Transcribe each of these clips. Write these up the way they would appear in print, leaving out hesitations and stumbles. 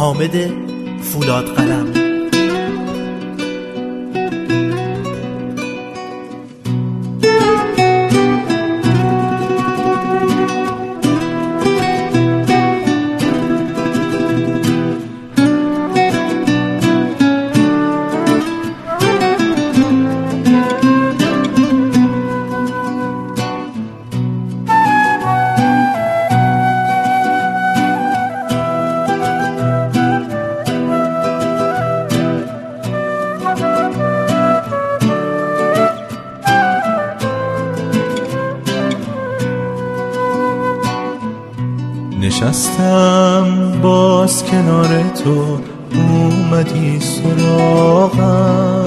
حامد فولاد قلم. نشستم باز کنار تو، اومدی سراغم،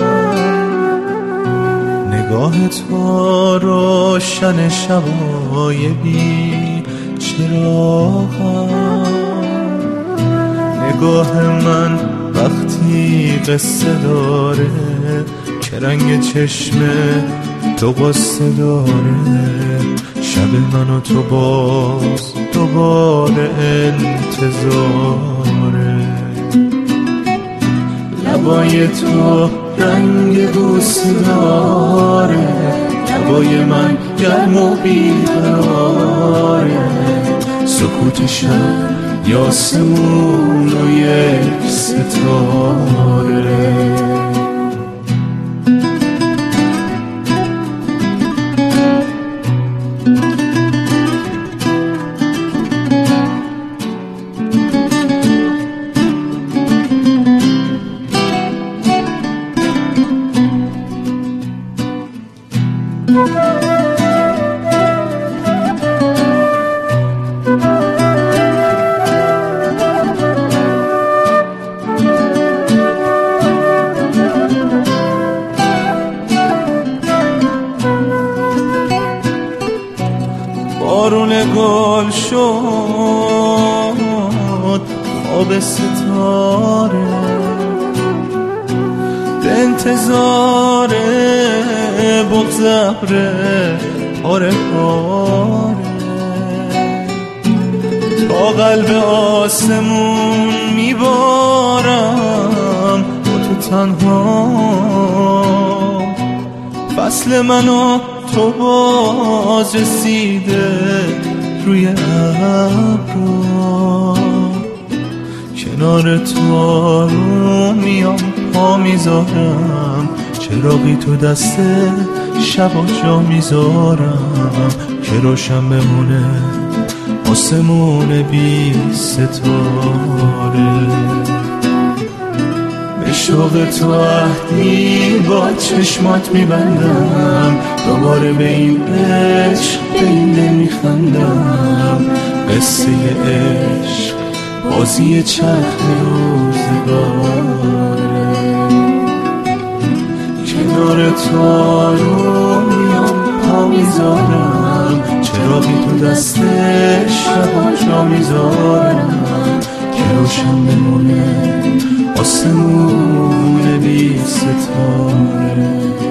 نگاه تو روشن شبای بی چراغم، نگاه من وقتی قصه داره که رنگ چشم تو قصه داره، شب من و تو باز دوباره انتظاره، لبای تو رنگ بوسه داره، لبای من گرم و بیقراره، سکوت شب یاسمون و یک ستاره. بارون گل شد خواب ستاره، به انتظار بغض ابر پاره پاره، تا قلب آسمون میبارم با تو تنها، فصل منو تو باز رسیده روی ابرا، کنار تو رو میام پا میذارم، چراغی تو دست شبا جا میذارم که روشن بمونه آسمون بی ستاره. به شوق تو عهدی با چشمات میبندم، دوباره به این عشق به این دل میخندم، قصه عشق بازی چرخ روزگاره، کنار تو رو میام پا میذارم، چراغی تو دست شبا جا میذارم که روشن بمونه آسمون بی ستاره.